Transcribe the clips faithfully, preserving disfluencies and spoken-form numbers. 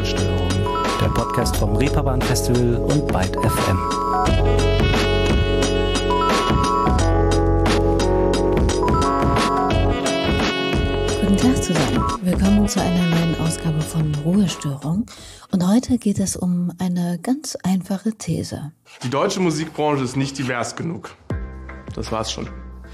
Ruhestörung, der Podcast vom Reeperbahn Festival und Byte F M. Guten Tag zusammen, willkommen zu einer neuen Ausgabe von Ruhestörung und heute geht es um eine ganz einfache These. Die deutsche Musikbranche ist nicht divers genug. Das war's schon.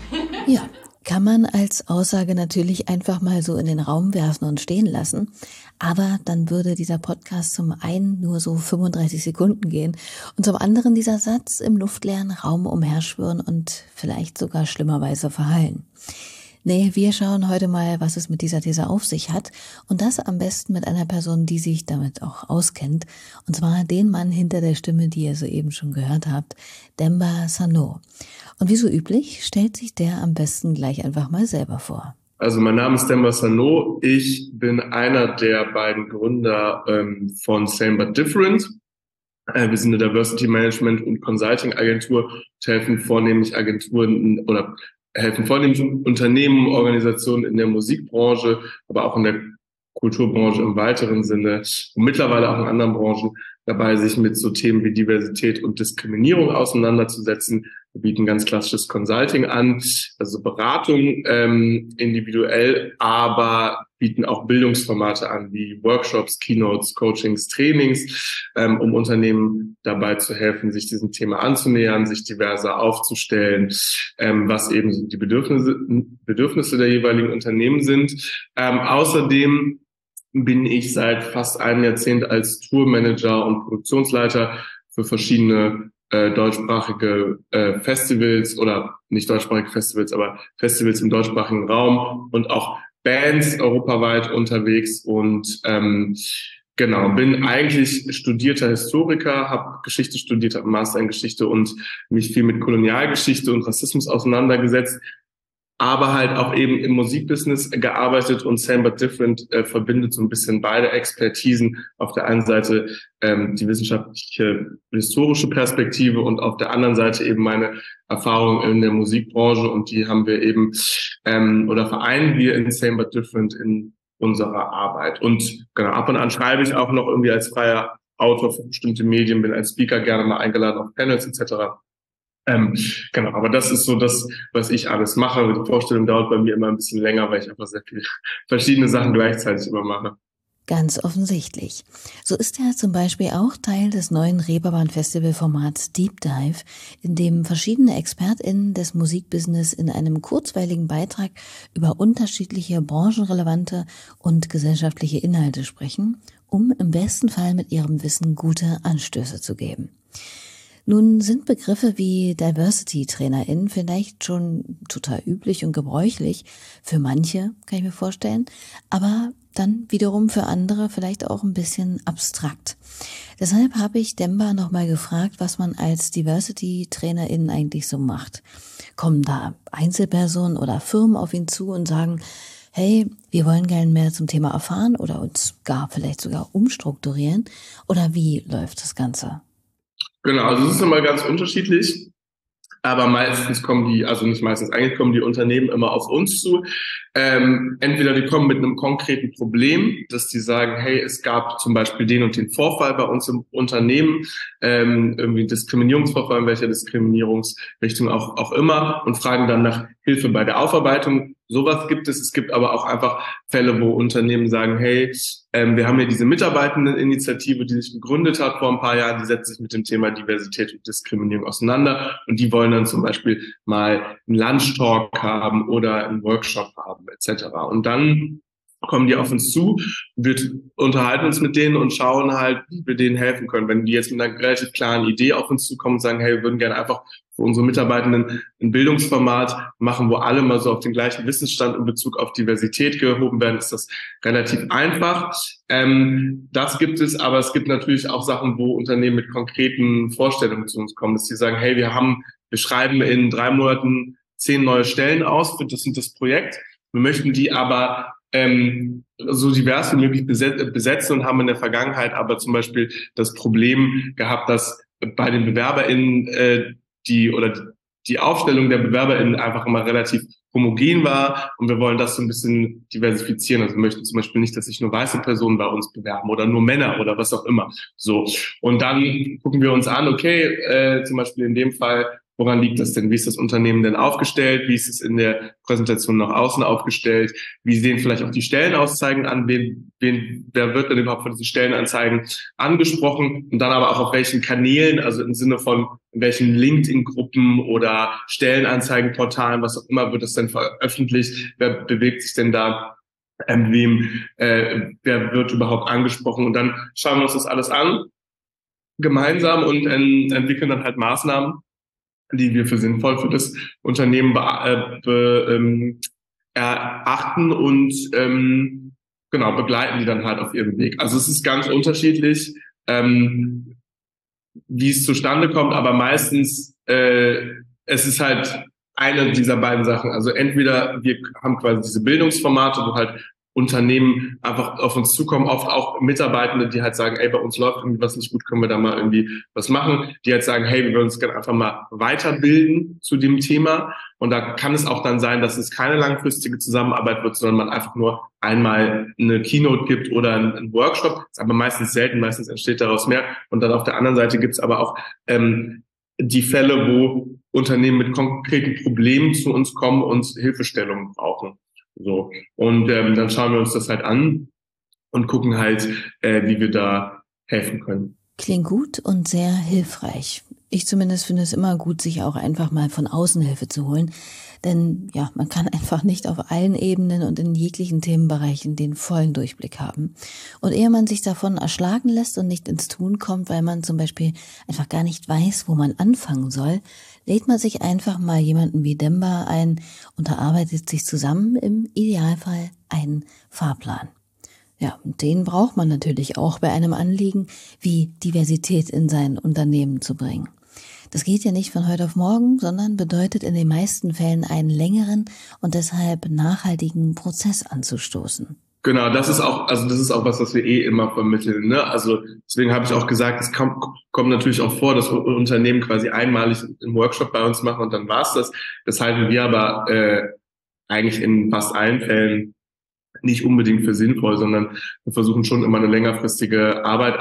Ja, kann man als Aussage natürlich einfach mal so in den Raum werfen und stehen lassen, aber dann würde dieser Podcast zum einen nur so fünfunddreißig Sekunden gehen und zum anderen dieser Satz im luftleeren Raum umherschwirren und vielleicht sogar schlimmerweise verhallen. Nee, wir schauen heute mal, was es mit dieser These auf sich hat und das am besten mit einer Person, die sich damit auch auskennt, und zwar den Mann hinter der Stimme, die ihr soeben schon gehört habt, Demba Sano. Und wie so üblich stellt sich der am besten gleich einfach mal selber vor. Also mein Name ist Demba Sano, ich bin einer der beiden Gründer ähm, von Same But Different. Äh, wir sind eine Diversity Management und Consulting Agentur und helfen vornehmlich Agenturen oder helfen vornehmlich Unternehmen, Organisationen in der Musikbranche, aber auch in der Kulturbranche im weiteren Sinne und mittlerweile auch in anderen Branchen dabei, sich mit so Themen wie Diversität und Diskriminierung auseinanderzusetzen. Wir bieten ganz klassisches Consulting an, also Beratung ähm, individuell, aber bieten auch Bildungsformate an, wie Workshops, Keynotes, Coachings, Trainings, ähm, um Unternehmen dabei zu helfen, sich diesem Thema anzunähern, sich diverser aufzustellen, ähm, was eben die Bedürfnisse, Bedürfnisse der jeweiligen Unternehmen sind. Ähm, außerdem bin ich seit fast einem Jahrzehnt als Tourmanager und Produktionsleiter für verschiedene äh, deutschsprachige äh, Festivals oder nicht deutschsprachige Festivals, aber Festivals im deutschsprachigen Raum und auch Bands europaweit unterwegs und ähm, genau, bin eigentlich studierter Historiker, habe Geschichte studiert, habe einen Master in Geschichte und mich viel mit Kolonialgeschichte und Rassismus auseinandergesetzt, aber halt auch eben im Musikbusiness gearbeitet und Same But Different äh, verbindet so ein bisschen beide Expertisen. Auf der einen Seite ähm, die wissenschaftliche, historische Perspektive und auf der anderen Seite eben meine Erfahrung in der Musikbranche und die haben wir eben ähm, oder vereinen wir in Same But Different in unserer Arbeit. Und genau, ab und an schreibe ich auch noch irgendwie als freier Autor für bestimmte Medien, bin als Speaker gerne mal eingeladen auf Panels et cetera. Ähm, genau, aber das ist so das, was ich alles mache. Die Vorstellung dauert bei mir immer ein bisschen länger, weil ich einfach sehr viele verschiedene Sachen gleichzeitig immer mache. Ganz offensichtlich. So ist er zum Beispiel auch Teil des neuen Reeperbahn-Festival-Formats Deep Dive, in dem verschiedene ExpertInnen des Musikbusiness in einem kurzweiligen Beitrag über unterschiedliche branchenrelevante und gesellschaftliche Inhalte sprechen, um im besten Fall mit ihrem Wissen gute Anstöße zu geben. Nun sind Begriffe wie Diversity-TrainerInnen vielleicht schon total üblich und gebräuchlich. Für manche, kann ich mir vorstellen, aber dann wiederum für andere vielleicht auch ein bisschen abstrakt. Deshalb habe ich Demba nochmal gefragt, was man als Diversity-TrainerInnen eigentlich so macht. Kommen da Einzelpersonen oder Firmen auf ihn zu und sagen, hey, wir wollen gerne mehr zum Thema erfahren oder uns gar vielleicht sogar umstrukturieren? Oder wie läuft das Ganze? Genau, also es ist immer ganz unterschiedlich, aber meistens kommen die, also nicht meistens, eigentlich kommen die Unternehmen immer auf uns zu. Ähm, entweder die kommen mit einem konkreten Problem, dass die sagen, hey, es gab zum Beispiel den und den Vorfall bei uns im Unternehmen, ähm, irgendwie Diskriminierungsvorfall, in welcher Diskriminierungsrichtung auch, auch immer und fragen dann nach Hilfe bei der Aufarbeitung. Sowas gibt es. Es gibt aber auch einfach Fälle, wo Unternehmen sagen, hey, ähm, wir haben ja diese Mitarbeitendeninitiative, die sich gegründet hat vor ein paar Jahren, die setzt sich mit dem Thema Diversität und Diskriminierung auseinander und die wollen dann zum Beispiel mal einen Lunchtalk haben oder einen Workshop haben et cetera. Und dann kommen die auf uns zu, wir unterhalten uns mit denen und schauen halt, wie wir denen helfen können. Wenn die jetzt mit einer relativ klaren Idee auf uns zukommen und sagen, hey, wir würden gerne einfach für unsere Mitarbeitenden ein Bildungsformat machen, wo alle mal so auf den gleichen Wissensstand in Bezug auf Diversität gehoben werden, ist das relativ einfach. Ähm, das gibt es, aber es gibt natürlich auch Sachen, wo Unternehmen mit konkreten Vorstellungen zu uns kommen, dass sie sagen, hey, wir haben, wir schreiben in drei Monaten zehn neue Stellen aus für das und das Projekt. Wir möchten die aber ähm, so divers wie möglich besetzen und haben in der Vergangenheit aber zum Beispiel das Problem gehabt, dass bei den BewerberInnen äh, die oder die Aufstellung der BewerberInnen einfach immer relativ homogen war und wir wollen das so ein bisschen diversifizieren. Also wir möchten zum Beispiel nicht, dass sich nur weiße Personen bei uns bewerben oder nur Männer oder was auch immer. So. Und dann gucken wir uns an, okay, äh, zum Beispiel in dem Fall, woran liegt das denn? Wie ist das Unternehmen denn aufgestellt? Wie ist es in der Präsentation nach außen aufgestellt? Wie sehen vielleicht auch die Stellenanzeigen an? Wen, wen, wer wird denn überhaupt von diesen Stellenanzeigen angesprochen? Und dann aber auch auf welchen Kanälen, also im Sinne von in welchen LinkedIn-Gruppen oder Stellenanzeigenportalen, was auch immer, wird es denn veröffentlicht? Wer bewegt sich denn da? Ähm, wem, äh, wer wird überhaupt angesprochen? Und dann schauen wir uns das alles an, gemeinsam, und äh, entwickeln dann halt Maßnahmen, die wir für sinnvoll für das Unternehmen be, äh, be, ähm, erachten und ähm, genau begleiten die dann halt auf ihrem Weg. Also es ist ganz unterschiedlich, ähm, wie es zustande kommt, aber meistens äh, es ist halt eine dieser beiden Sachen. Also entweder wir haben quasi diese Bildungsformate, wo halt Unternehmen einfach auf uns zukommen, oft auch Mitarbeitende, die halt sagen, ey, bei uns läuft irgendwie was nicht gut, können wir da mal irgendwie was machen, die halt sagen, hey, wir wollen uns gerne einfach mal weiterbilden zu dem Thema. Und da kann es auch dann sein, dass es keine langfristige Zusammenarbeit wird, sondern man einfach nur einmal eine Keynote gibt oder einen Workshop. Das ist aber meistens selten, meistens entsteht daraus mehr. Und dann auf der anderen Seite gibt es aber auch ähm, die Fälle, wo Unternehmen mit konkreten Problemen zu uns kommen und Hilfestellungen brauchen. So. Und ähm, dann schauen wir uns das halt an und gucken halt, äh, wie wir da helfen können. Klingt gut und sehr hilfreich. Ich zumindest finde es immer gut, sich auch einfach mal von außen Hilfe zu holen. Denn ja, man kann einfach nicht auf allen Ebenen und in jeglichen Themenbereichen den vollen Durchblick haben. Und ehe man sich davon erschlagen lässt und nicht ins Tun kommt, weil man zum Beispiel einfach gar nicht weiß, wo man anfangen soll, lädt man sich einfach mal jemanden wie Demba ein und erarbeitet sich zusammen im Idealfall einen Fahrplan. Ja, und den braucht man natürlich auch bei einem Anliegen, wie Diversität in sein Unternehmen zu bringen. Das geht ja nicht von heute auf morgen, sondern bedeutet in den meisten Fällen einen längeren und deshalb nachhaltigen Prozess anzustoßen. Genau, das ist auch, also das ist auch was, was wir eh immer vermitteln, ne? Also deswegen habe ich auch gesagt, es kommt, kommt natürlich auch vor, dass Unternehmen quasi einmalig einen Workshop bei uns machen und dann war's das. Das halten wir aber äh, eigentlich in fast allen Fällen nicht unbedingt für sinnvoll, sondern wir versuchen schon immer eine längerfristige Arbeit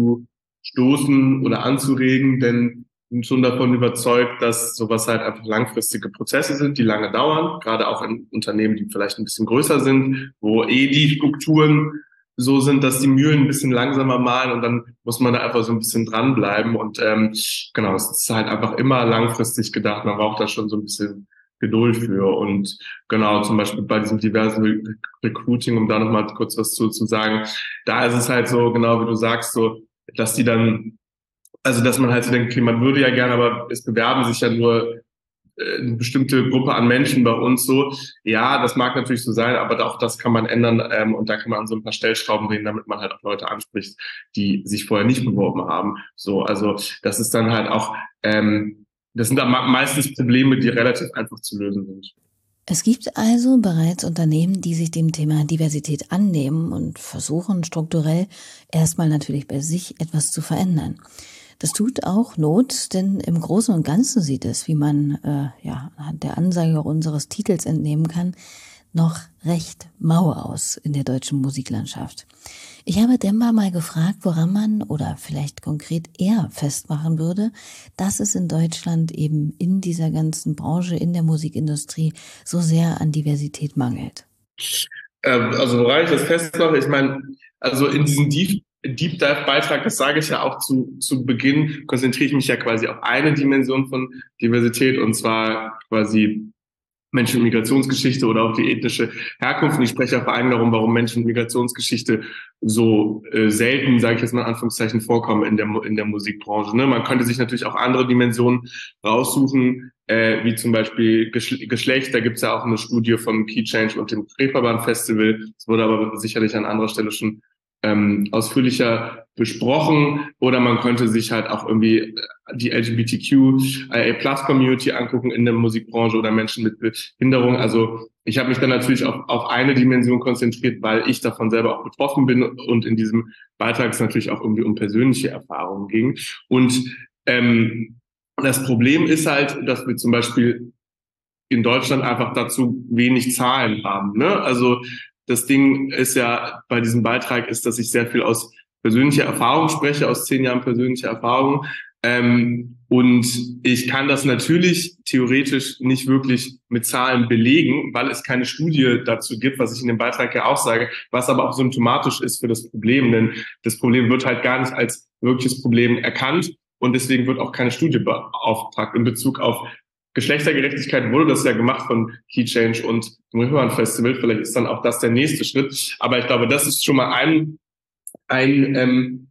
anzustoßen oder anzuregen, denn wir sind schon davon überzeugt, dass sowas halt einfach langfristige Prozesse sind, die lange dauern, gerade auch in Unternehmen, die vielleicht ein bisschen größer sind, wo eh die Strukturen so sind, dass die Mühlen ein bisschen langsamer mahlen, und dann muss man da einfach so ein bisschen dranbleiben. Und ähm, genau, es ist halt einfach immer langfristig gedacht. Man braucht da schon so ein bisschen Geduld für. Und genau, zum Beispiel bei diesem diversen Re- Recruiting, um da nochmal kurz was zu, zu sagen, da ist es halt so, genau wie du sagst, so, dass die dann, also dass man halt so denkt, okay, man würde ja gerne, aber es bewerben sich ja nur äh, eine bestimmte Gruppe an Menschen bei uns so. Ja, das mag natürlich so sein, aber auch das kann man ändern, ähm, und da kann man an so ein paar Stellschrauben drehen, damit man halt auch Leute anspricht, die sich vorher nicht beworben haben. So, also das ist dann halt auch, ähm, das sind dann meistens Probleme, die relativ einfach zu lösen sind. Es gibt also bereits Unternehmen, die sich dem Thema Diversität annehmen und versuchen strukturell erstmal natürlich bei sich etwas zu verändern. Das tut auch Not, denn im Großen und Ganzen sieht es, wie man äh, ja anhand der Ansage unseres Titels entnehmen kann, noch recht mau aus in der deutschen Musiklandschaft. Ich habe Demba mal gefragt, woran man oder vielleicht konkret er festmachen würde, dass es in Deutschland eben in dieser ganzen Branche, in der Musikindustrie so sehr an Diversität mangelt. Ähm, also woran ich das festmache, ich meine, also in diesem Deep, Deep Dive Beitrag, das sage ich ja auch zu, zu Beginn, konzentriere ich mich ja quasi auf eine Dimension von Diversität, und zwar quasi Menschen- und Migrationsgeschichte oder auch die ethnische Herkunft. Und ich spreche ja vor allem darum, warum Menschen- und Migrationsgeschichte so äh, selten, sage ich jetzt mal in Anführungszeichen, vorkommen in der, in der Musikbranche. Ne? Man könnte sich natürlich auch andere Dimensionen raussuchen, äh, wie zum Beispiel Geschle- Geschlecht. Da gibt es ja auch eine Studie vom Key Change und dem Reeperbahn Festival. Das wurde aber sicherlich an anderer Stelle schon ähm, ausführlicher besprochen. Oder man könnte sich halt auch irgendwie die L G B T Q I A Plus Community angucken in der Musikbranche oder Menschen mit Behinderung. Also ich habe mich dann natürlich auf, auf eine Dimension konzentriert, weil ich davon selber auch betroffen bin und in diesem Beitrag es natürlich auch irgendwie um persönliche Erfahrungen ging. Und ähm, das Problem ist halt, dass wir zum Beispiel in Deutschland einfach dazu wenig Zahlen haben, ne? Also das Ding ist ja bei diesem Beitrag ist, dass ich sehr viel aus persönlicher Erfahrung spreche, aus zehn Jahren persönlicher Erfahrung. Ähm, und ich kann das natürlich theoretisch nicht wirklich mit Zahlen belegen, weil es keine Studie dazu gibt, was ich in dem Beitrag ja auch sage, was aber auch symptomatisch ist für das Problem. Denn das Problem wird halt gar nicht als wirkliches Problem erkannt und deswegen wird auch keine Studie beauftragt. In Bezug auf Geschlechtergerechtigkeit wurde das ja gemacht von Key Change und dem Reeperbahn Festival. Vielleicht ist dann auch das der nächste Schritt. Aber ich glaube, das ist schon mal ein, ein ähm,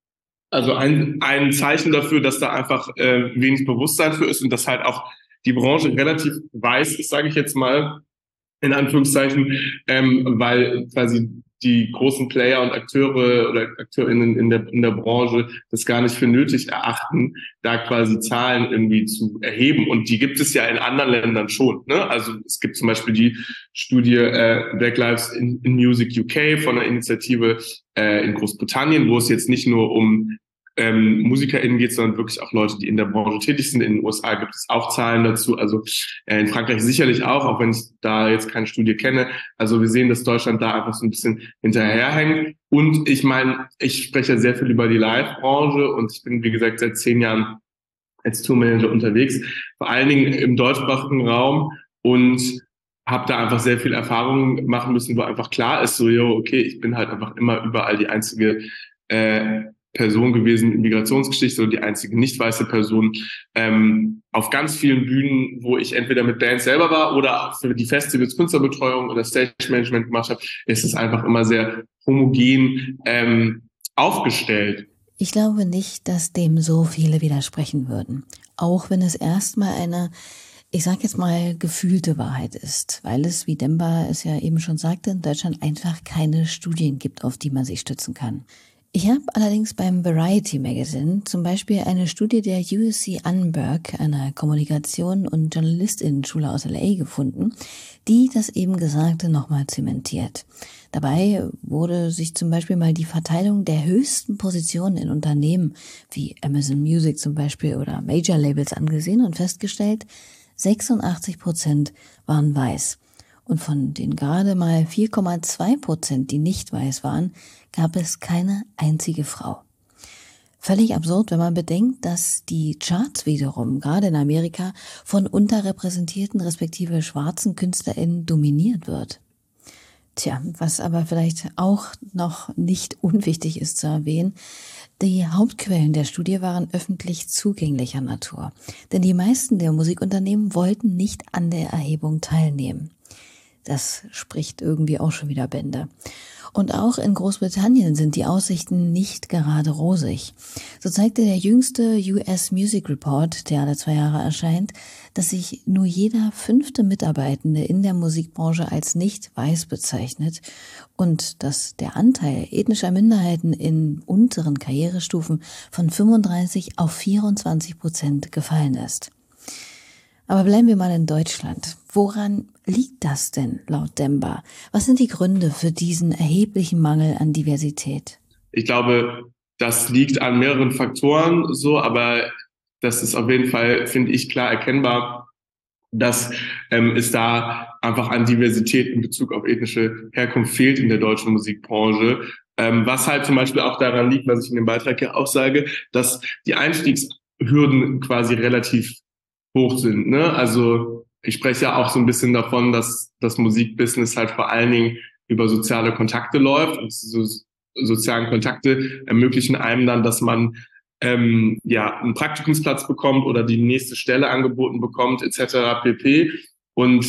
Also ein, ein Zeichen dafür, dass da einfach äh, wenig Bewusstsein für ist und dass halt auch die Branche relativ weiß ist, sage ich jetzt mal, in Anführungszeichen, ähm, weil quasi die großen Player und Akteure oder AkteurInnen in der, in der Branche das gar nicht für nötig erachten, da quasi Zahlen irgendwie zu erheben. Und die gibt es ja in anderen Ländern schon, ne? Also es gibt zum Beispiel die Studie äh, Black Lives in, in Music U K von einer Initiative äh, in Großbritannien, wo es jetzt nicht nur um ähm, MusikerInnen geht, sondern wirklich auch Leute, die in der Branche tätig sind. In den U S A gibt es auch Zahlen dazu, also äh, in Frankreich sicherlich auch, auch wenn ich da jetzt keine Studie kenne. Also wir sehen, dass Deutschland da einfach so ein bisschen hinterherhängt. Und ich meine, ich spreche sehr viel über die Live-Branche und ich bin, wie gesagt, seit zehn Jahren als Tourmanager unterwegs, vor allen Dingen im deutschsprachigen Raum und habe da einfach sehr viel Erfahrung machen müssen, wo einfach klar ist, so, yo, okay, ich bin halt einfach immer überall die einzige äh, Person gewesen in Migrationsgeschichte oder die einzige nicht weiße Person ähm, auf ganz vielen Bühnen, wo ich entweder mit Bands selber war oder für die Festivals Künstlerbetreuung oder Stage Management gemacht habe, ist es einfach immer sehr homogen ähm, aufgestellt. Ich glaube nicht, dass dem so viele widersprechen würden, auch wenn es erstmal eine, ich sag jetzt mal, gefühlte Wahrheit ist, weil es, wie Demba es ja eben schon sagte, in Deutschland einfach keine Studien gibt, auf die man sich stützen kann. Ich habe allerdings beim Variety Magazine zum Beispiel eine Studie der U S C Annenberg, einer Kommunikation- und Journalistinnenschule aus L A, gefunden, die das eben Gesagte nochmal zementiert. Dabei wurde sich zum Beispiel mal die Verteilung der höchsten Positionen in Unternehmen wie Amazon Music zum Beispiel oder Major Labels angesehen und festgestellt, sechsundachtzig Prozent waren weiß. Und von den gerade mal vier Komma zwei Prozent, die nicht weiß waren, gab es keine einzige Frau. Völlig absurd, wenn man bedenkt, dass die Charts wiederum, gerade in Amerika, von unterrepräsentierten respektive schwarzen KünstlerInnen dominiert wird. Tja, was aber vielleicht auch noch nicht unwichtig ist zu erwähnen, die Hauptquellen der Studie waren öffentlich zugänglicher Natur. Denn die meisten der Musikunternehmen wollten nicht an der Erhebung teilnehmen. Das spricht irgendwie auch schon wieder Bände. Und auch in Großbritannien sind die Aussichten nicht gerade rosig. So zeigte der jüngste U S Music Report, der alle zwei Jahre erscheint, dass sich nur jeder fünfte Mitarbeitende in der Musikbranche als nicht weiß bezeichnet und dass der Anteil ethnischer Minderheiten in unteren Karrierestufen von fünfunddreißig auf vierundzwanzig Prozent gefallen ist. Aber bleiben wir mal in Deutschland. Woran liegt das denn laut Demba? Was sind die Gründe für diesen erheblichen Mangel an Diversität? Ich glaube, das liegt an mehreren Faktoren so, aber das ist auf jeden Fall, finde ich, klar erkennbar, dass ähm, es da einfach an Diversität in Bezug auf ethnische Herkunft fehlt in der deutschen Musikbranche. Ähm, was halt zum Beispiel auch daran liegt, was ich in dem Beitrag ja auch sage, dass die Einstiegshürden quasi relativ hoch sind, ne? Also ich spreche ja auch so ein bisschen davon, dass das Musikbusiness halt vor allen Dingen über soziale Kontakte läuft. Und so sozialen Kontakte ermöglichen einem dann, dass man ähm, ja einen Praktikumsplatz bekommt oder die nächste Stelle angeboten bekommt, et cetera pp. Und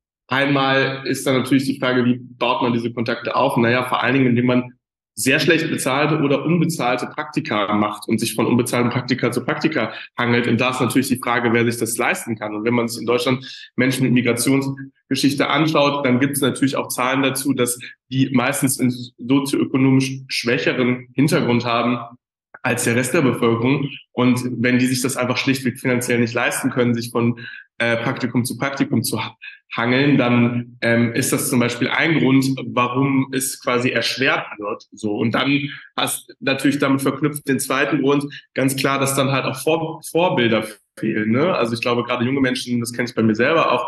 einmal ist dann natürlich die Frage, wie baut man diese Kontakte auf? Naja, vor allen Dingen, indem man sehr schlecht bezahlte oder unbezahlte Praktika macht und sich von unbezahlten Praktika zu Praktika hangelt. Und da ist natürlich die Frage, wer sich das leisten kann. Und wenn man sich in Deutschland Menschen mit Migrationsgeschichte anschaut, dann gibt es natürlich auch Zahlen dazu, dass die meistens einen sozioökonomisch schwächeren Hintergrund haben als der Rest der Bevölkerung. Und wenn die sich das einfach schlichtweg finanziell nicht leisten können, sich von äh, Praktikum zu Praktikum zu hangeln, dann ähm, ist das zum Beispiel ein Grund, warum es quasi erschwert wird. So, und dann hast natürlich damit verknüpft den zweiten Grund, ganz klar, dass dann halt auch Vor- Vorbilder fehlen. Ne? Also ich glaube, gerade junge Menschen, das kenne ich bei mir selber auch,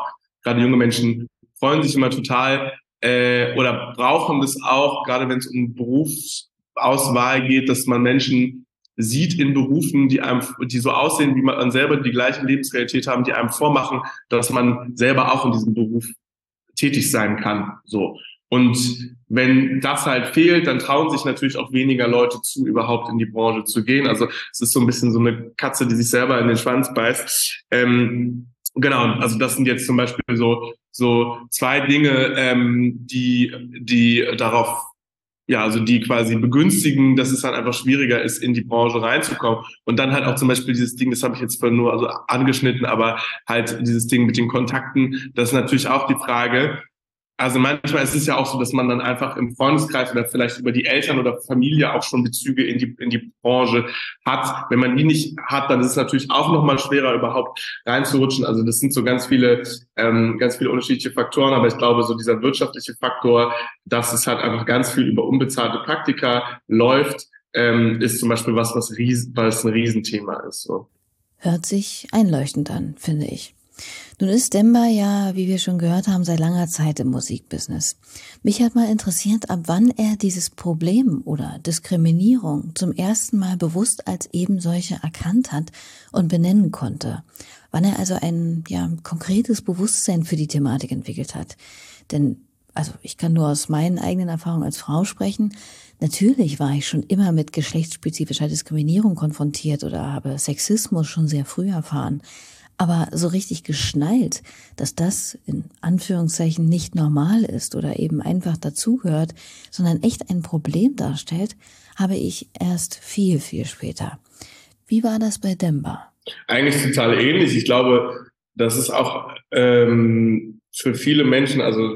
gerade junge Menschen freuen sich immer total äh, oder brauchen das auch, gerade wenn es um Berufsauswahl geht, dass man Menschen sieht in Berufen, die einem, die so aussehen, wie man selber die gleiche Lebensrealität haben, die einem vormachen, dass man selber auch in diesem Beruf tätig sein kann. So. Und wenn das halt fehlt, dann trauen sich natürlich auch weniger Leute zu, überhaupt in die Branche zu gehen. Also es ist so ein bisschen so eine Katze, die sich selber in den Schwanz beißt. Ähm, genau, also das sind jetzt zum Beispiel so so zwei Dinge, ähm, die die darauf, ja, also die quasi begünstigen, dass es dann einfach schwieriger ist, in die Branche reinzukommen. Und dann halt auch zum Beispiel dieses Ding, das habe ich jetzt vorhin nur also angeschnitten, aber halt dieses Ding mit den Kontakten, das ist natürlich auch die Frage. Also manchmal ist es ja auch so, dass man dann einfach im Freundeskreis oder vielleicht über die Eltern oder Familie auch schon Bezüge in die in die Branche hat. Wenn man die nicht hat, dann ist es natürlich auch nochmal schwerer, überhaupt reinzurutschen. Also das sind so ganz viele ähm, ganz viele unterschiedliche Faktoren, aber ich glaube, so dieser wirtschaftliche Faktor, dass es halt einfach ganz viel über unbezahlte Praktika läuft, ähm, ist zum Beispiel was, was, ries- was ein Riesenthema ist. So. Hört sich einleuchtend an, finde ich. Nun ist Demba ja, wie wir schon gehört haben, seit langer Zeit im Musikbusiness. Mich hat mal interessiert, ab wann er dieses Problem oder Diskriminierung zum ersten Mal bewusst als eben solche erkannt hat und benennen konnte. Wann er also ein ja konkretes Bewusstsein für die Thematik entwickelt hat. Denn, also ich kann nur aus meinen eigenen Erfahrungen als Frau sprechen. Natürlich war ich schon immer mit geschlechtsspezifischer Diskriminierung konfrontiert oder habe Sexismus schon sehr früh erfahren. Aber so richtig geschnallt, dass das in Anführungszeichen nicht normal ist oder eben einfach dazugehört, sondern echt ein Problem darstellt, habe ich erst viel, viel später. Wie war das bei Demba? Eigentlich total ähnlich. Ich glaube, das ist auch ähm, für viele Menschen, also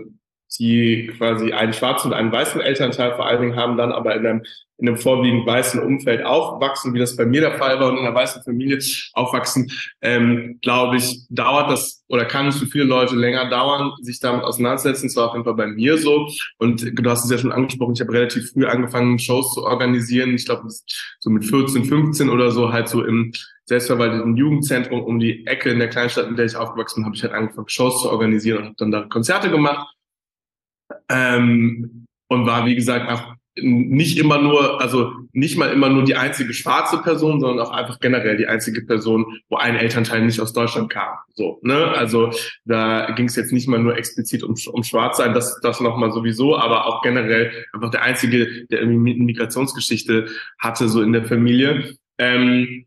die quasi einen schwarzen und einen weißen Elternteil vor allen Dingen haben, dann aber in einem, in einem vorwiegend weißen Umfeld aufwachsen, wie das bei mir der Fall war, und in einer weißen Familie aufwachsen, ähm, glaube ich, dauert das oder kann es für viele Leute länger dauern, sich damit auseinanderzusetzen. Das war auf jeden Fall bei mir so. Und du hast es ja schon angesprochen, ich habe relativ früh angefangen, Shows zu organisieren. Ich glaube, so mit vierzehn, fünfzehn oder so, halt so im selbstverwalteten Jugendzentrum um die Ecke in der Kleinstadt, in der ich aufgewachsen bin, habe ich halt angefangen, Shows zu organisieren und habe dann da Konzerte gemacht. Ähm, und war, wie gesagt, auch nicht immer nur, also nicht mal immer nur die einzige schwarze Person, sondern auch einfach generell die einzige Person, wo ein Elternteil nicht aus Deutschland kam. So, ne? Also da ging es jetzt nicht mal nur explizit um, um Schwarzsein, das, das nochmal sowieso, aber auch generell einfach der einzige, der irgendwie eine Migrationsgeschichte hatte, so in der Familie. Ähm,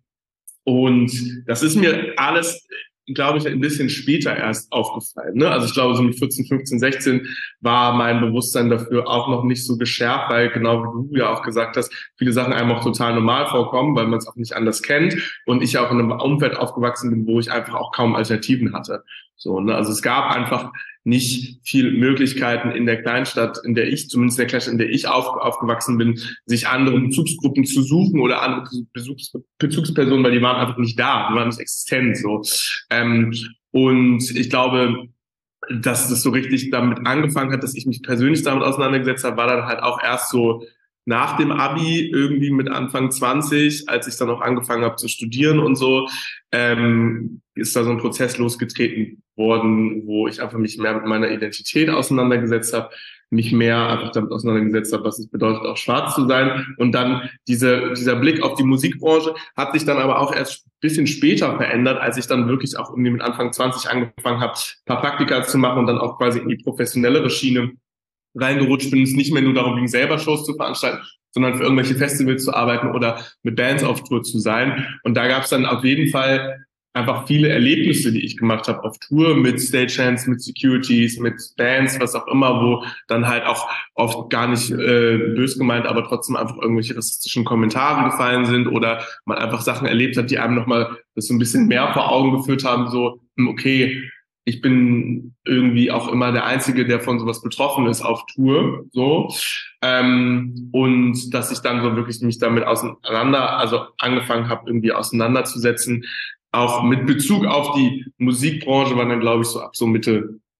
und das ist mir alles, glaube ich, ein bisschen später erst aufgefallen. Ne? Also ich glaube, so mit vierzehn, fünfzehn, sechzehn war mein Bewusstsein dafür auch noch nicht so geschärft, weil genau wie du ja auch gesagt hast, viele Sachen einem auch total normal vorkommen, weil man es auch nicht anders kennt. Und ich auch in einem Umfeld aufgewachsen bin, wo ich einfach auch kaum Alternativen hatte. So, ne? Also es gab einfach nicht viele Möglichkeiten in der Kleinstadt, in der ich, zumindest in der Kleinstadt, in der ich auf, aufgewachsen bin, sich andere Bezugsgruppen zu suchen oder andere Bezugs, Bezugspersonen, weil die waren einfach nicht da, die waren nicht existent. So. Ähm, und ich glaube, dass das so richtig damit angefangen hat, dass ich mich persönlich damit auseinandergesetzt habe, war dann halt auch erst so nach dem Abi, irgendwie mit Anfang zwanzig, als ich dann auch angefangen habe zu studieren und so, ähm, ist da so ein Prozess losgetreten worden, wo ich einfach mich mehr mit meiner Identität auseinandergesetzt habe, mich mehr einfach damit auseinandergesetzt habe, was es bedeutet, auch schwarz zu sein. Und dann diese, dieser Blick auf die Musikbranche hat sich dann aber auch erst ein bisschen später verändert, als ich dann wirklich auch irgendwie mit Anfang zwanzig angefangen habe, ein paar Praktika zu machen und dann auch quasi in die professionellere Schiene reingerutscht bin. Es nicht mehr nur darum ging, selber Shows zu veranstalten, sondern für irgendwelche Festivals zu arbeiten oder mit Bands auf Tour zu sein. Und da gab es dann auf jeden Fall einfach viele Erlebnisse, die ich gemacht habe auf Tour mit Stagehands, mit Securities, mit Bands, was auch immer, wo dann halt auch oft gar nicht äh, bös gemeint, aber trotzdem einfach irgendwelche rassistischen Kommentare gefallen sind oder man einfach Sachen erlebt hat, die einem nochmal das so ein bisschen mehr vor Augen geführt haben, so, okay, ich bin irgendwie auch immer der Einzige, der von sowas betroffen ist auf Tour, so. Ähm, und dass ich dann so wirklich mich damit auseinander, also angefangen habe, irgendwie auseinanderzusetzen, auch mit Bezug auf die Musikbranche, war dann, glaube ich, so ab so Mitte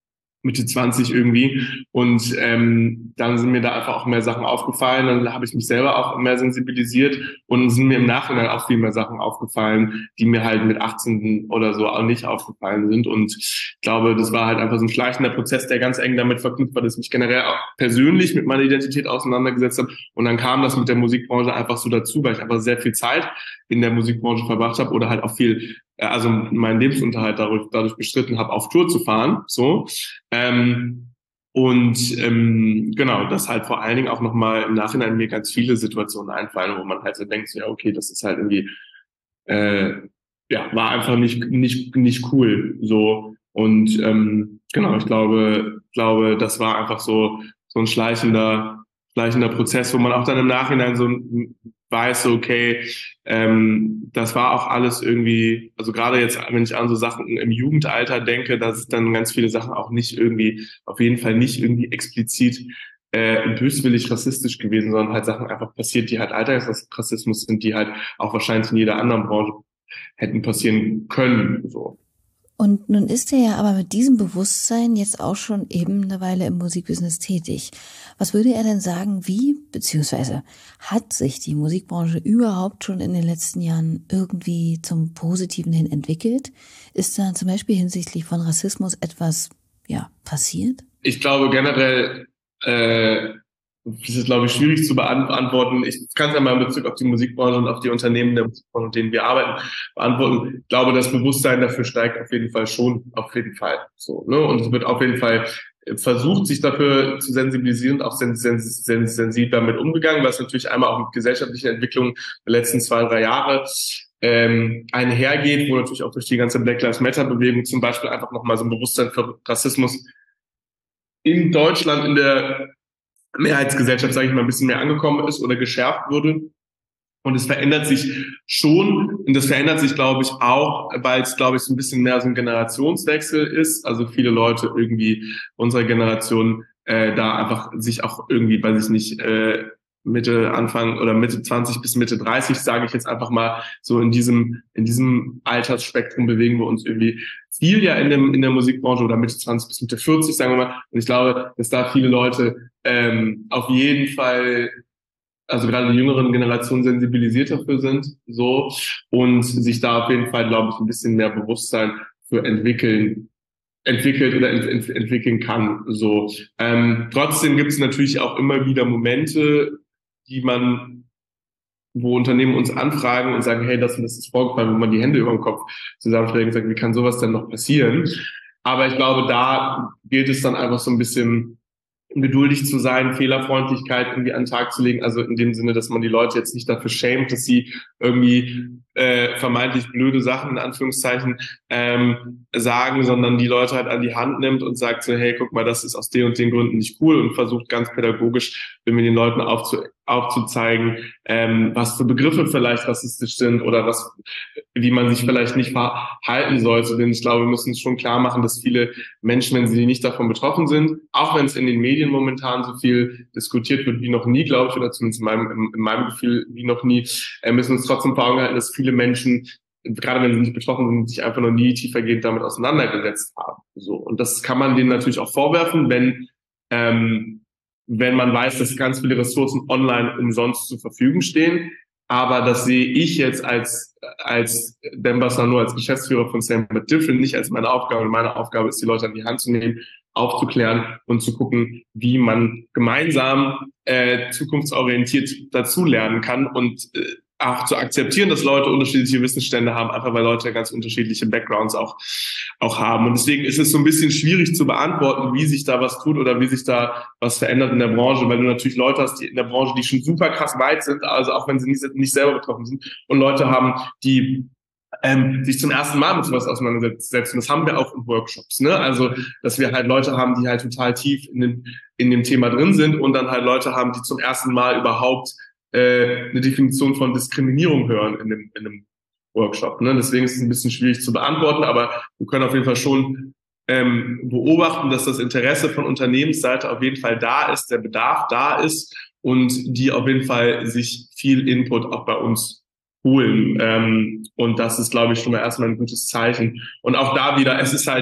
Mitte zwanzig irgendwie. Und ähm, dann sind mir da einfach auch mehr Sachen aufgefallen. Dann habe ich mich selber auch mehr sensibilisiert und sind mir im Nachhinein auch viel mehr Sachen aufgefallen, die mir halt mit achtzehn oder so auch nicht aufgefallen sind. Und ich glaube, das war halt einfach so ein schleichender Prozess, der ganz eng damit verknüpft war, dass ich mich generell auch persönlich mit meiner Identität auseinandergesetzt habe. Und dann kam das mit der Musikbranche einfach so dazu, weil ich einfach sehr viel Zeit in der Musikbranche verbracht habe oder halt auch viel, also meinen Lebensunterhalt dadurch, dadurch bestritten habe, auf Tour zu fahren, so. Ähm, und ähm, genau, dass halt vor allen Dingen auch nochmal im Nachhinein mir ganz viele Situationen einfallen, wo man halt so denkt, ja, okay, das ist halt irgendwie, äh, ja, war einfach nicht nicht nicht cool, so. Und ähm, genau, ich glaube, glaube, das war einfach so so ein schleichender schleichender Prozess, wo man auch dann im Nachhinein so weiß, okay, ähm, das war auch alles irgendwie, also gerade jetzt, wenn ich an so Sachen im Jugendalter denke, dass es dann ganz viele Sachen auch nicht irgendwie, auf jeden Fall nicht irgendwie explizit äh, böswillig rassistisch gewesen, sondern halt Sachen einfach passiert, die halt Alltagsrassismus sind, die halt auch wahrscheinlich in jeder anderen Branche hätten passieren können, so. Und nun ist er ja aber mit diesem Bewusstsein jetzt auch schon eben eine Weile im Musikbusiness tätig. Was würde er denn sagen, wie, beziehungsweise hat sich die Musikbranche überhaupt schon in den letzten Jahren irgendwie zum Positiven hin entwickelt? Ist da zum Beispiel hinsichtlich von Rassismus etwas, ja, passiert? Ich glaube generell, äh, das ist, glaube ich, schwierig zu beantworten. Ich kann es ja mal in Bezug auf die Musikbranche und auf die Unternehmen der Musikbranche, mit denen wir arbeiten, beantworten. Ich glaube, das Bewusstsein dafür steigt auf jeden Fall schon, auf jeden Fall. So, ne? Und es wird auf jeden Fall versucht, sich dafür zu sensibilisieren, auch sens sens sens sensibel damit umgegangen, was natürlich einmal auch mit gesellschaftlichen Entwicklungen der letzten zwei, drei Jahre ähm, einhergeht, wo natürlich auch durch die ganze Black Lives Matter Bewegung zum Beispiel einfach nochmal so ein Bewusstsein für Rassismus in Deutschland in der Mehrheitsgesellschaft, sage ich mal, ein bisschen mehr angekommen ist oder geschärft wurde. Und es verändert sich schon, und das verändert sich, glaube ich, auch, weil es, glaube ich, so ein bisschen mehr so ein Generationswechsel ist. Also viele Leute irgendwie unserer Generation äh, da einfach sich auch irgendwie, weiß ich nicht, äh, Mitte, Anfang oder Mitte zwanzig bis Mitte dreißig, sage ich jetzt einfach mal, so in diesem in diesem Altersspektrum bewegen wir uns irgendwie viel ja in dem in der Musikbranche oder Mitte zwanzig bis Mitte vierzig, sagen wir mal. Und ich glaube, dass da viele Leute ähm, auf jeden Fall, also gerade die jüngeren Generationen sensibilisiert dafür sind, so, und sich da auf jeden Fall, glaube ich, ein bisschen mehr Bewusstsein für entwickeln entwickelt oder ent ent entwickeln kann, so. Ähm, trotzdem gibt es natürlich auch immer wieder Momente, die man, wo Unternehmen uns anfragen und sagen, hey, das und das ist vorgefallen, wo man die Hände über den Kopf zusammenschlägt und sagt, wie kann sowas denn noch passieren? Aber ich glaube, da gilt es dann einfach so ein bisschen geduldig zu sein, Fehlerfreundlichkeit irgendwie an den Tag zu legen, also in dem Sinne, dass man die Leute jetzt nicht dafür schämt, dass sie irgendwie äh, vermeintlich blöde Sachen in Anführungszeichen ähm, sagen, sondern die Leute halt an die Hand nimmt und sagt so, hey, guck mal, das ist aus den und den Gründen nicht cool, und versucht ganz pädagogisch mit den Leuten aufzu aufzuzeigen, ähm, was für Begriffe vielleicht rassistisch sind oder was, wie man sich vielleicht nicht verhalten sollte. Denn ich glaube, wir müssen uns schon klar machen, dass viele Menschen, wenn sie nicht davon betroffen sind, auch wenn es in den Medien momentan so viel diskutiert wird wie noch nie, glaube ich, oder zumindest in meinem, in meinem Gefühl wie noch nie, äh, müssen uns trotzdem vor Augen halten, dass viele Menschen, gerade wenn sie nicht betroffen sind, sich einfach noch nie tiefergehend damit auseinandergesetzt haben. So. Und das kann man denen natürlich auch vorwerfen, wenn, ähm, wenn man weiß, dass ganz viele Ressourcen online umsonst zur Verfügung stehen. Aber das sehe ich jetzt als, als Demba Sano, als Geschäftsführer von Same But Different, nicht als meine Aufgabe. Meine Aufgabe ist, die Leute an die Hand zu nehmen, aufzuklären und zu gucken, wie man gemeinsam äh, zukunftsorientiert dazulernen kann und äh, auch zu akzeptieren, dass Leute unterschiedliche Wissensstände haben, einfach weil Leute ganz unterschiedliche Backgrounds auch auch haben. Und deswegen ist es so ein bisschen schwierig zu beantworten, wie sich da was tut oder wie sich da was verändert in der Branche, weil du natürlich Leute hast, die in der Branche, die schon super krass weit sind, also auch wenn sie nicht, nicht selber betroffen sind, und Leute haben, die ähm, sich zum ersten Mal mit sowas auseinandersetzen. Das haben wir auch in Workshops, ne? Also, dass wir halt Leute haben, die halt total tief in dem, in dem Thema drin sind, und dann halt Leute haben, die zum ersten Mal überhaupt äh, eine Definition von Diskriminierung hören in dem, in dem Workshop, ne? Deswegen ist es ein bisschen schwierig zu beantworten, aber wir können auf jeden Fall schon ähm, beobachten, dass das Interesse von Unternehmensseite auf jeden Fall da ist, der Bedarf da ist, und die auf jeden Fall sich viel Input auch bei uns holen. Ähm, und das ist, glaube ich, schon mal erstmal ein gutes Zeichen. Und auch da wieder, es ist halt,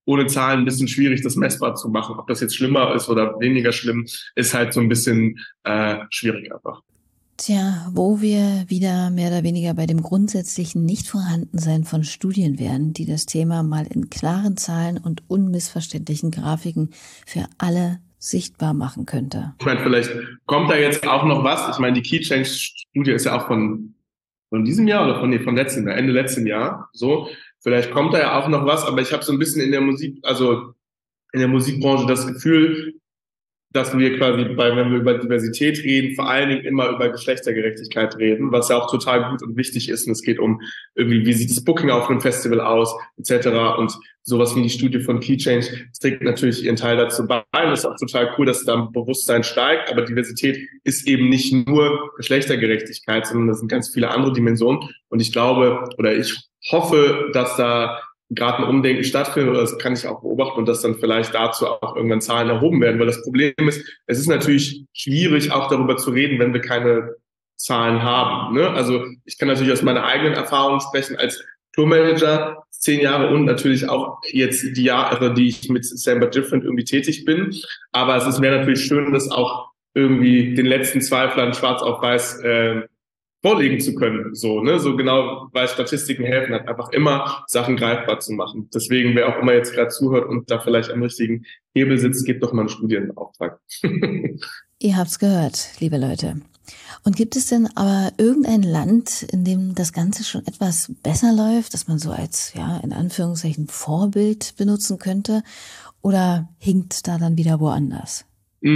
ohne Zahlen ein bisschen schwierig, das messbar zu machen. Ob das jetzt schlimmer ist oder weniger schlimm, ist halt so ein bisschen äh, schwierig einfach. Tja, wo wir wieder mehr oder weniger bei dem grundsätzlichen Nichtvorhandensein von Studien wären, die das Thema mal in klaren Zahlen und unmissverständlichen Grafiken für alle sichtbar machen könnte. Ich meine, vielleicht kommt da jetzt auch noch was. Ich meine, die Key Change Studie ist ja auch von von diesem Jahr oder von nee, von letztem Jahr, Ende letzten Jahr. So, vielleicht kommt da ja auch noch was, aber ich habe so ein bisschen in der Musik, also in der Musikbranche das Gefühl, dass wir quasi, bei, wenn wir über Diversität reden, vor allen Dingen immer über Geschlechtergerechtigkeit reden, was ja auch total gut und wichtig ist. Und es geht um irgendwie, wie sieht das Booking auf einem Festival aus, et cetera. Und sowas wie die Studie von Key Change, das trägt natürlich ihren Teil dazu bei. Das ist auch total cool, dass da ein Bewusstsein steigt. Aber Diversität ist eben nicht nur Geschlechtergerechtigkeit, sondern das sind ganz viele andere Dimensionen. Und ich glaube, oder ich hoffe, dass da gerade ein Umdenken stattfindet, oder das kann ich auch beobachten, und dass dann vielleicht dazu auch irgendwann Zahlen erhoben werden, weil das Problem ist, es ist natürlich schwierig, auch darüber zu reden, wenn wir keine Zahlen haben. Ne? Also ich kann natürlich aus meiner eigenen Erfahrung sprechen als Tourmanager, zehn Jahre und natürlich auch jetzt die Jahre, die ich mit Same But Different irgendwie tätig bin, aber es wäre natürlich schön, das auch irgendwie den letzten Zweiflern schwarz auf weiß äh, vorlegen zu können, so, ne, so genau, weil Statistiken helfen, hat einfach immer Sachen greifbar zu machen. Deswegen, wer auch immer jetzt gerade zuhört und da vielleicht am richtigen Hebel sitzt, gebt doch mal einen Studienauftrag. Ihr habt's gehört, liebe Leute. Und gibt es denn aber irgendein Land, in dem das Ganze schon etwas besser läuft, das man so als, ja, in Anführungszeichen Vorbild benutzen könnte? Oder hinkt da dann wieder woanders?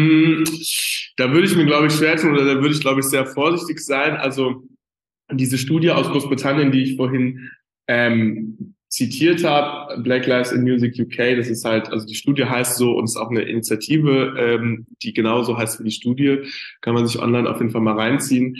Da würde ich mir, glaube ich, schwer tun, oder da würde ich, glaube ich, sehr vorsichtig sein. Also diese Studie aus Großbritannien, die ich vorhin ähm, zitiert habe, Black Lives in Music U K, das ist halt, also die Studie heißt so und ist auch eine Initiative, ähm, die genauso heißt wie die Studie, kann man sich online auf jeden Fall mal reinziehen.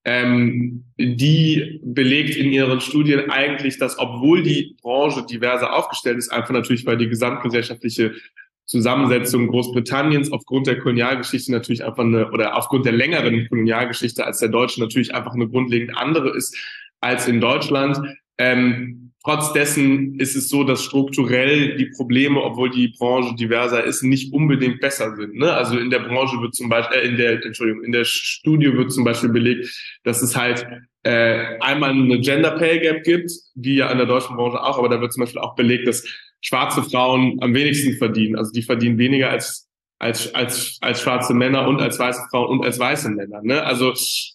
Ähm, die belegt in ihren Studien eigentlich, dass obwohl die Branche diverser aufgestellt ist, einfach natürlich, weil die gesamtgesellschaftliche Zusammensetzung Großbritanniens aufgrund der Kolonialgeschichte natürlich einfach eine, oder aufgrund der längeren Kolonialgeschichte als der deutschen natürlich einfach eine grundlegend andere ist als in Deutschland. Ähm, trotz dessen ist es so, dass strukturell die Probleme, obwohl die Branche diverser ist, nicht unbedingt besser sind. Ne? Also in der Branche wird zum Beispiel, äh, in der, Entschuldigung, in der Studie wird zum Beispiel belegt, dass es halt äh, einmal eine Gender Pay Gap gibt, wie ja in der deutschen Branche auch, aber da wird zum Beispiel auch belegt, dass schwarze Frauen am wenigsten verdienen. Also die verdienen weniger als als als als schwarze Männer und als weiße Frauen und als weiße Männer. Ne? Also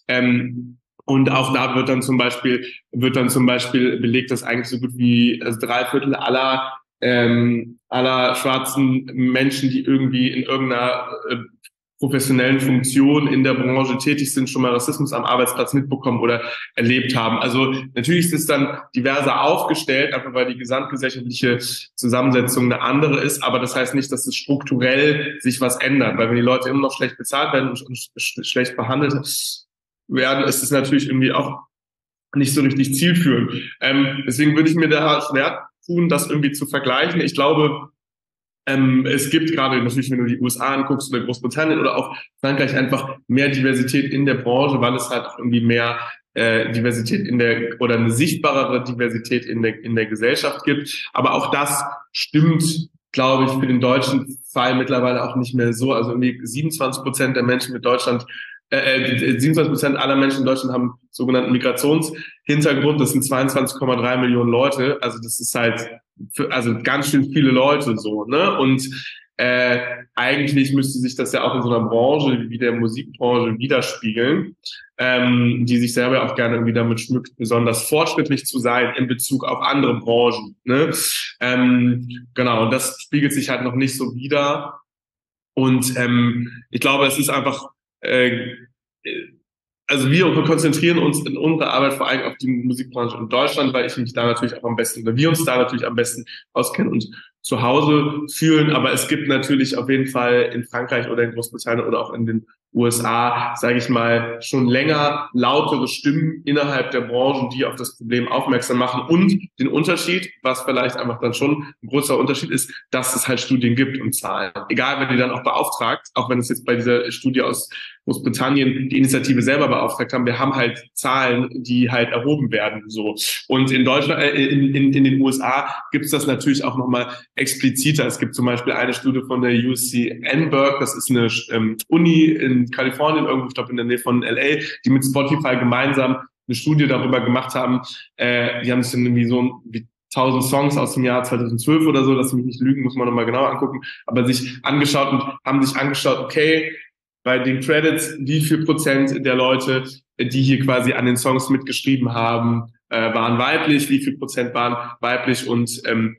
ähm, und auch da wird dann zum Beispiel wird dann zum Beispiel belegt, dass eigentlich so gut wie also drei Viertel aller ähm, aller schwarzen Menschen, die irgendwie in irgendeiner äh, professionellen Funktionen in der Branche tätig sind, schon mal Rassismus am Arbeitsplatz mitbekommen oder erlebt haben. Also natürlich ist es dann diverser aufgestellt, einfach weil die gesamtgesellschaftliche Zusammensetzung eine andere ist, aber das heißt nicht, dass es strukturell sich was ändert, weil wenn die Leute immer noch schlecht bezahlt werden und schlecht behandelt werden, ist es natürlich irgendwie auch nicht so richtig zielführend. Ähm, deswegen würde ich mir da schwer tun, das irgendwie zu vergleichen. Ich glaube, Ähm, es gibt gerade natürlich, wenn du die U S A anguckst oder Großbritannien oder auch Frankreich, einfach mehr Diversität in der Branche, weil es halt auch irgendwie mehr äh, Diversität in der oder eine sichtbarere Diversität in der in der Gesellschaft gibt. Aber auch das stimmt, glaube ich, für den deutschen Fall mittlerweile auch nicht mehr so. Also irgendwie siebenundzwanzig Prozent der Menschen mit Deutschland äh, siebenundzwanzig Prozent aller Menschen in Deutschland haben sogenannten Migrationshintergrund. Das sind zweiundzwanzig Komma drei Millionen Leute. Also das ist halt für, also ganz schön viele Leute so, ne? Und äh, eigentlich müsste sich das ja auch in so einer Branche wie der Musikbranche widerspiegeln, ähm, die sich selber auch gerne irgendwie damit schmückt, besonders fortschrittlich zu sein in Bezug auf andere Branchen, ne? Ähm, genau, und das spiegelt sich halt noch nicht so wider. Und ähm, ich glaube, es ist einfach äh, also wir konzentrieren uns in unserer Arbeit vor allem auf die Musikbranche in Deutschland, weil ich mich da natürlich auch am besten, oder wir uns da natürlich am besten auskennen und zu Hause fühlen. Aber es gibt natürlich auf jeden Fall in Frankreich oder in Großbritannien oder auch in den U S A, sage ich mal, schon länger lautere Stimmen innerhalb der Branchen, die auf das Problem aufmerksam machen. Und den Unterschied, was vielleicht einfach dann schon ein großer Unterschied ist, dass es halt Studien gibt und Zahlen. Egal, wer die dann auch beauftragt, auch wenn es jetzt bei dieser Studie aus Großbritannien die Initiative selber beauftragt haben, wir haben halt Zahlen, die halt erhoben werden. So. Und in Deutschland, äh, in, in, in den U S A gibt es das natürlich auch nochmal expliziter. Es gibt zum Beispiel eine Studie von der U C Annenberg, das ist eine ähm, Uni in Kalifornien, irgendwo, ich glaube in der Nähe von L A, die mit Spotify gemeinsam eine Studie darüber gemacht haben. Äh, die haben sich dann irgendwie so wie tausend Songs aus dem Jahr zweitausendzwölf oder so, lass mich nicht lügen, muss man nochmal genauer angucken, aber sich angeschaut und haben sich angeschaut, okay, bei den Credits, wie viel Prozent der Leute, die hier quasi an den Songs mitgeschrieben haben, äh, waren weiblich, wie viel Prozent waren weiblich und ähm,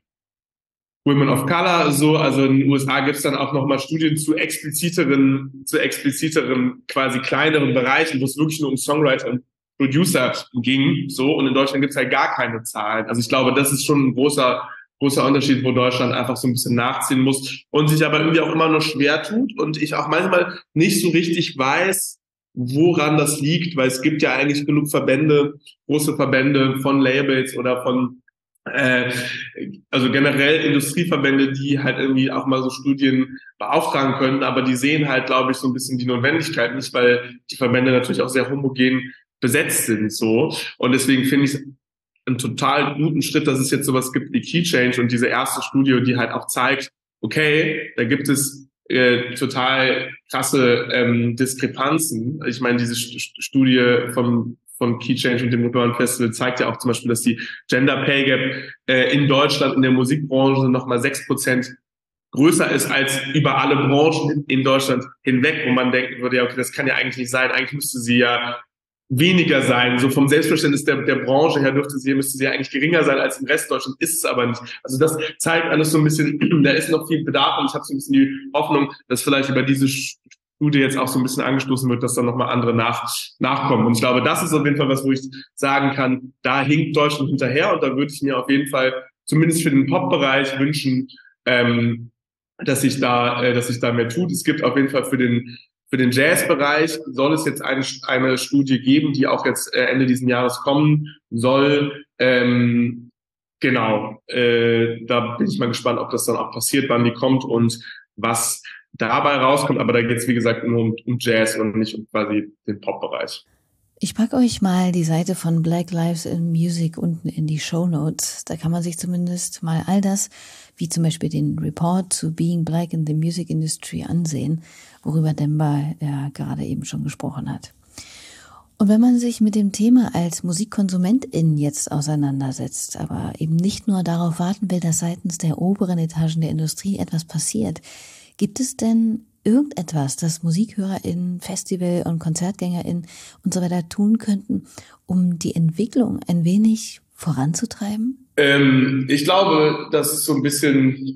Women of Color, so, also in den U S A gibt es dann auch nochmal Studien zu expliziteren, zu expliziteren, quasi kleineren Bereichen, wo es wirklich nur um Songwriter und Producer ging, so, und in Deutschland gibt es halt gar keine Zahlen. Also ich glaube, das ist schon ein großer, großer Unterschied, wo Deutschland einfach so ein bisschen nachziehen muss und sich aber irgendwie auch immer noch schwer tut und ich auch manchmal nicht so richtig weiß, woran das liegt, weil es gibt ja eigentlich genug Verbände, große Verbände von Labels oder von Äh, also generell Industrieverbände, die halt irgendwie auch mal so Studien beauftragen können, aber die sehen halt, glaube ich, so ein bisschen die Notwendigkeit nicht, weil die Verbände natürlich auch sehr homogen besetzt sind, so. Und deswegen finde ich einen total guten Schritt, dass es jetzt sowas gibt wie Key Change und diese erste Studie, die halt auch zeigt, okay, da gibt es äh, total krasse ähm, Diskrepanzen. Ich meine, diese St- Studie vom von Key Change und dem Reeperbahn Festival zeigt ja auch zum Beispiel, dass die Gender Pay Gap äh, in Deutschland in der Musikbranche nochmal sechs Prozent größer ist als über alle Branchen in Deutschland hinweg, wo man denken würde, ja, okay, das kann ja eigentlich nicht sein. Eigentlich müsste sie ja weniger sein. So vom Selbstverständnis der, der Branche her dürfte sie, müsste sie ja eigentlich geringer sein als im Rest Deutschland, ist es aber nicht. Also das zeigt alles so ein bisschen, da ist noch viel Bedarf und ich habe so ein bisschen die Hoffnung, dass vielleicht über diese Studie jetzt auch so ein bisschen angestoßen wird, dass dann nochmal andere nach, nachkommen. Und ich glaube, das ist auf jeden Fall was, wo ich sagen kann, da hinkt Deutschland hinterher und da würde ich mir auf jeden Fall zumindest für den Pop-Bereich wünschen, ähm, dass sich da, äh, dass sich da mehr tut. Es gibt auf jeden Fall für den für den Jazz-Bereich soll es jetzt eine eine Studie geben, die auch jetzt äh, Ende diesen Jahres kommen soll. Ähm, genau, äh, da bin ich mal gespannt, ob das dann auch passiert, wann die kommt und was dabei rauskommt, aber da geht es, wie gesagt, nur um, um Jazz und nicht um quasi den Pop-Bereich. Ich packe euch mal die Seite von Black Lives in Music unten in die Shownotes. Da kann man sich zumindest mal all das, wie zum Beispiel den Report to Being Black in the Music Industry ansehen, worüber Demba ja gerade eben schon gesprochen hat. Und wenn man sich mit dem Thema als Musikkonsumentin jetzt auseinandersetzt, aber eben nicht nur darauf warten will, dass seitens der oberen Etagen der Industrie etwas passiert, gibt es denn irgendetwas, das MusikhörerInnen, Festival- und KonzertgängerInnen und so weiter tun könnten, um die Entwicklung ein wenig voranzutreiben? Ähm, ich glaube, das ist so ein bisschen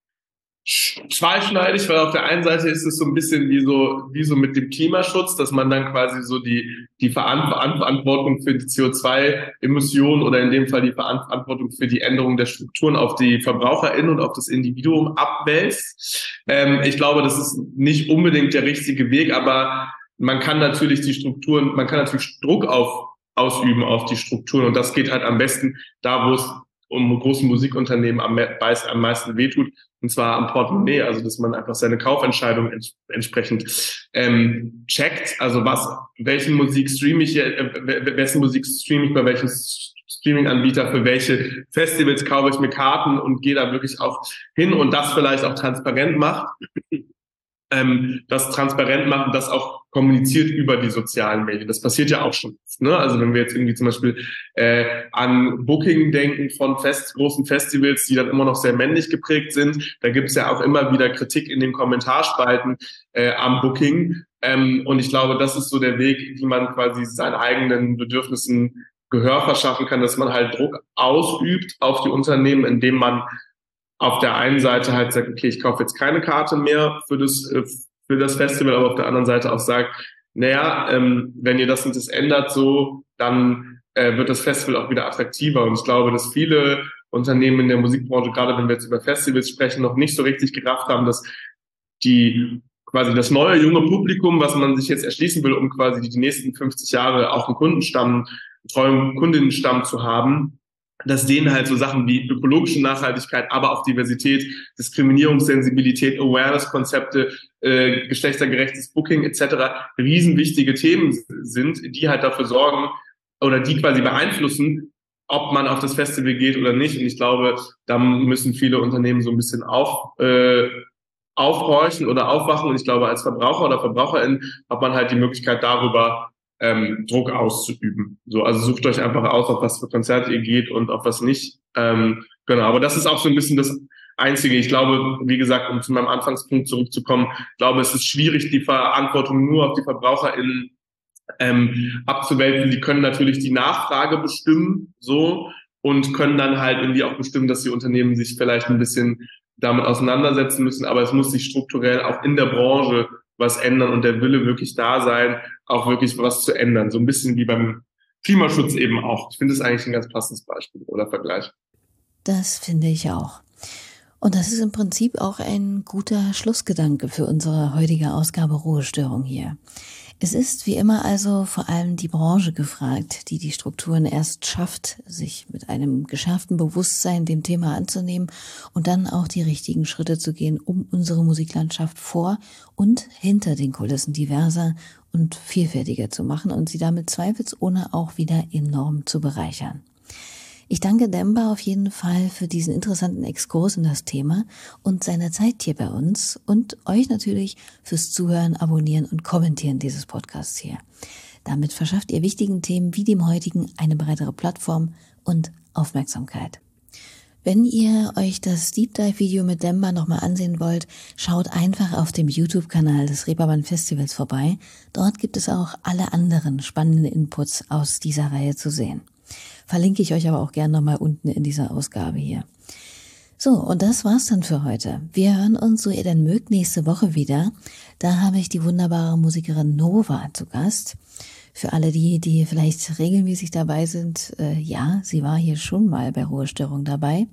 zweischneidig, weil auf der einen Seite ist es so ein bisschen wie so wie so mit dem Klimaschutz, dass man dann quasi so die die Verantwortung für die C O zwei Emissionen oder in dem Fall die Verantwortung für die Änderung der Strukturen auf die VerbraucherInnen und auf das Individuum abwälzt. Ähm, ich glaube, das ist nicht unbedingt der richtige Weg, aber man kann natürlich die Strukturen, man kann natürlich Druck auf ausüben auf die Strukturen und das geht halt am besten da, wo es um große Musikunternehmen am, am meisten wehtut, und zwar am Portemonnaie, also dass man einfach seine Kaufentscheidung ents- entsprechend ähm, checkt, also was, welchen Musik streame ich, äh, wessen Musik streame ich bei welchem Streaming-Anbieter, für welche Festivals kaufe ich mir Karten und gehe da wirklich auch hin und das vielleicht auch transparent macht. Ähm, das transparent machen, das auch kommuniziert über die sozialen Medien. Das passiert ja auch schon. Ne? Also wenn wir jetzt irgendwie zum Beispiel äh, an Booking denken von Fest, großen Festivals, die dann immer noch sehr männlich geprägt sind, da gibt es ja auch immer wieder Kritik in den Kommentarspalten äh, am Booking. Ähm, und ich glaube, das ist so der Weg, wie man quasi seinen eigenen Bedürfnissen Gehör verschaffen kann, dass man halt Druck ausübt auf die Unternehmen, indem man auf der einen Seite halt sagt, okay, ich kaufe jetzt keine Karte mehr für das für das Festival, aber auf der anderen Seite auch sagt, naja, ähm, wenn ihr das und das ändert so, dann äh, wird das Festival auch wieder attraktiver. Und ich glaube, dass viele Unternehmen in der Musikbranche, gerade wenn wir jetzt über Festivals sprechen, noch nicht so richtig gerafft haben, dass die quasi das neue, junge Publikum, was man sich jetzt erschließen will, um quasi die, die nächsten fünfzig Jahre auch einen Kundenstamm, einen treuen Kundinnenstamm zu haben, dass denen halt so Sachen wie ökologische Nachhaltigkeit, aber auch Diversität, Diskriminierungssensibilität, Awareness-Konzepte, äh, geschlechtergerechtes Booking et cetera riesenwichtige Themen sind, die halt dafür sorgen oder die quasi beeinflussen, ob man auf das Festival geht oder nicht. Und ich glaube, da müssen viele Unternehmen so ein bisschen auf, äh, aufhorchen oder aufwachen. Und ich glaube, als Verbraucher oder Verbraucherin hat man halt die Möglichkeit, darüber ähm, Druck auszuüben. So, also sucht euch einfach aus, auf was für Konzerte ihr geht und auf was nicht. Ähm, genau, aber das ist auch so ein bisschen das Einzige. Ich glaube, wie gesagt, um zu meinem Anfangspunkt zurückzukommen, ich glaube, es ist schwierig, die Verantwortung nur auf die VerbraucherInnen ähm, abzuwälzen. Die können natürlich die Nachfrage bestimmen, so, und können dann halt irgendwie auch bestimmen, dass die Unternehmen sich vielleicht ein bisschen damit auseinandersetzen müssen, aber es muss sich strukturell auch in der Branche was ändern und der Wille wirklich da sein, auch wirklich was zu ändern. So ein bisschen wie beim Klimaschutz eben auch. Ich finde es eigentlich ein ganz passendes Beispiel oder Vergleich. Das finde ich auch. Und das ist im Prinzip auch ein guter Schlussgedanke für unsere heutige Ausgabe Ruhestörung hier. Es ist wie immer also vor allem die Branche gefragt, die die Strukturen erst schafft, sich mit einem geschärften Bewusstsein dem Thema anzunehmen und dann auch die richtigen Schritte zu gehen, um unsere Musiklandschaft vor und hinter den Kulissen diverser und vielfältiger zu machen und sie damit zweifelsohne auch wieder enorm zu bereichern. Ich danke Demba auf jeden Fall für diesen interessanten Exkurs in das Thema und seine Zeit hier bei uns und euch natürlich fürs Zuhören, Abonnieren und Kommentieren dieses Podcasts hier. Damit verschafft ihr wichtigen Themen wie dem heutigen eine breitere Plattform und Aufmerksamkeit. Wenn ihr euch das Deep Dive Video mit Demba nochmal ansehen wollt, schaut einfach auf dem YouTube-Kanal des Reeperbahn Festivals vorbei. Dort gibt es auch alle anderen spannenden Inputs aus dieser Reihe zu sehen. Verlinke ich euch aber auch gerne nochmal unten in dieser Ausgabe hier. So, und das war's dann für heute. Wir hören uns, so ihr denn mögt, nächste Woche wieder. Da habe ich die wunderbare Musikerin Nova zu Gast. Für alle die, die vielleicht regelmäßig dabei sind, äh, ja, sie war hier schon mal bei Ruhestörung dabei.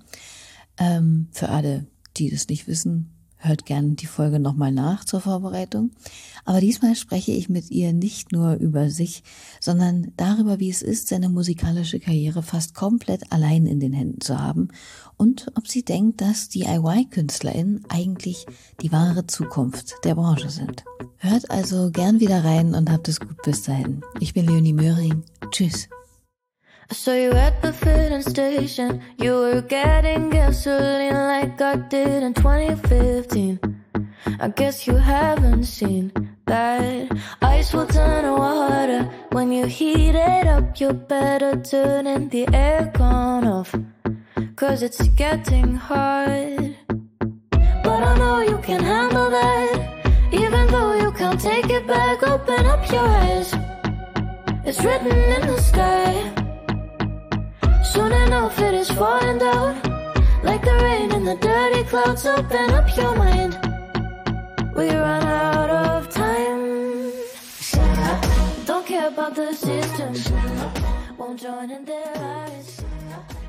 Ähm, für alle, die das nicht wissen, hört gerne die Folge nochmal nach zur Vorbereitung. Aber diesmal spreche ich mit ihr nicht nur über sich, sondern darüber, wie es ist, seine musikalische Karriere fast komplett allein in den Händen zu haben und ob sie denkt, dass D I Y-KünstlerInnen eigentlich die wahre Zukunft der Branche sind. Hört also gern wieder rein und habt es gut bis dahin. Ich bin Leonie Möhring. Tschüss. I saw you at the filling station. You were getting gasoline like I did in twenty fifteen. I guess you haven't seen that ice will turn to water when you heat it up. You better turn the aircon off, cause it's getting hot. But I know you can handle that, even though you can't take it back. Open up your eyes, it's written in the sky. Soon enough it is falling down, like the rain in the dirty clouds. Open up your mind, we run out of time. Don't care about the system, won't join in their lies.